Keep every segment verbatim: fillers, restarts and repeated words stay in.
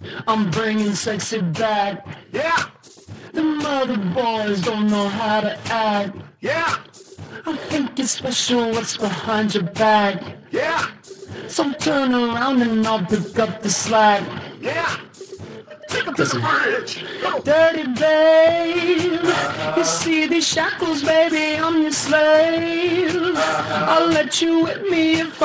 I'm bringing sexy back. Yeah, The mother boys don't know how to act. yeah, I think it's special what's behind your back. yeah, So turn around and I'll pick up the slack. yeah. Take him to the bridge. Go. Dirty babe, you see these shackles, baby, I'm your slave. I'll let you whip me if I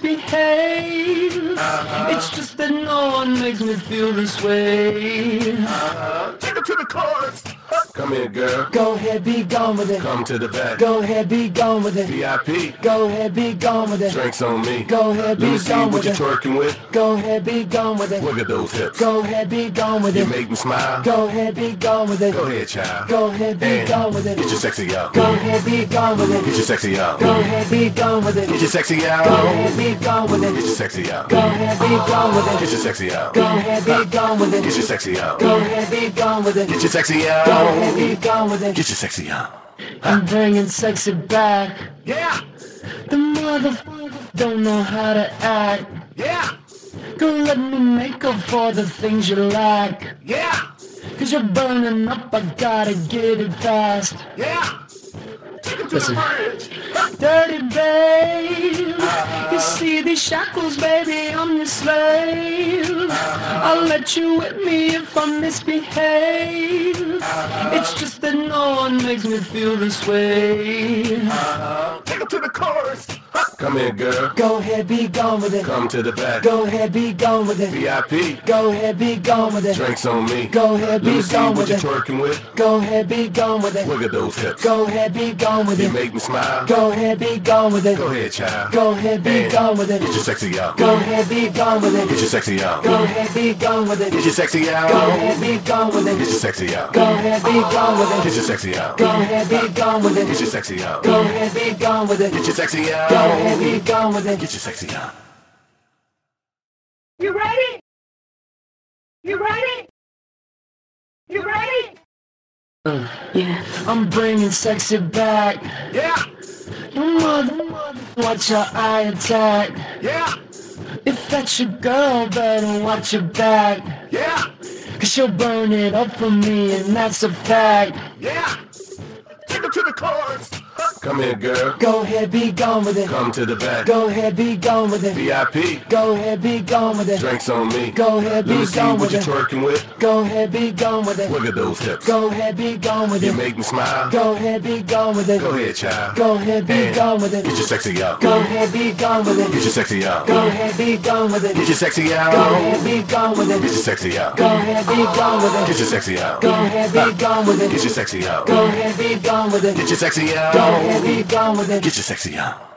misbehave. It's just that no one makes me feel this way. Take him to the chorus. Come here, girl. Go ahead, be gone with it. Come to the back. Go ahead, be gone with it. V I P. Go ahead, be gone with it. Drinks on me. Go ahead, Let me be see gone what with you it. twerking with. Go ahead, be gone with it. Look at those hips. Go ahead, be gone with You it. make me smile. Go ahead, be gone with it. Go ahead, child. Go ahead, be And gone with it. Get your sexy out. Go ahead, be gone with Get it. your sexy out. Go ahead, be gone with it. Get your sexy out. Go ahead, be gone with Get it. your sexy out. Go ahead, be gone with Get it. your sexy out. Go ahead, be gone with Get it. your sexy out. Go ahead, be gone with it. Get your sexy Go out. ahead, be gone with it. Get your sexy out. I'm bringing sexy back. Yeah, The motherfuckers don't know how to act. yeah, Go let me make up for the things you lack. yeah, Cause you're burning up, I gotta get it fast. yeah. Take him to Listen. the bridge. Dirty babe, you see these shackles, baby, I'm your slave. I'll let you whip me if I misbehave. It's just that no one makes me feel this way. Take him to the chorus. Come here, girl. Go ahead, be gone with it. Come to the back. Go ahead, be gone with it. V I P. Go ahead, be gone with it. Drinks on me. Go ahead, Let me be see gone what with you it. twerking with. Go ahead, be gone with it. Look at those hips. Go ahead, be gone with You it. make me smile. Go ahead, be gone with it. Go ahead, child. Go ahead, be And gone with it. Get your sexy out. Go ahead, be gone with Get it. your sexy out. Go ahead, be gone with it. Get your sexy out. Go ahead, be gone with Get it. your sexy out. Go ahead, be gone with Get it. your sexy out. Go ahead, be gone with Get it. your sexy out. Go ahead, be gone with it. Get your sexy out. Go ahead, be gone with it. Get your sexy out. You ready? You ready? You ready? Uh, yeah, I'm bringing sexy back. Yeah, Your mother, watch your eye attack. yeah, If that's your girl, better watch your back. yeah, Cause she'll burn it up for me, and that's a fact. yeah. Take him to the chorus. Come here, girl. Go ahead, be gone with it. Come to the back. Go ahead, be gone with it. V I P. Go ahead, be gone with it. Drinks on me. Go ahead, Let me be see gone what with you it. twerking with. Go ahead, be gone with it. Look at those hips. Go ahead, be gone with You it. make me smile. Go ahead, be gone with it. Go ahead, child. Go ahead, be And gone with it. Get your sexy out. Go ahead, be gone with Get it. your sexy out. Go ahead, be gone with Get it. your sexy Go out. ahead, be gone with Get your it. sexy out. Go ahead, be gone with Get it. your sexy out. Go ahead, be gone with Get it. your sexy out. Go ahead, be gone with Get it. your sexy Go out. ahead, be gone with it. Get your sexy out.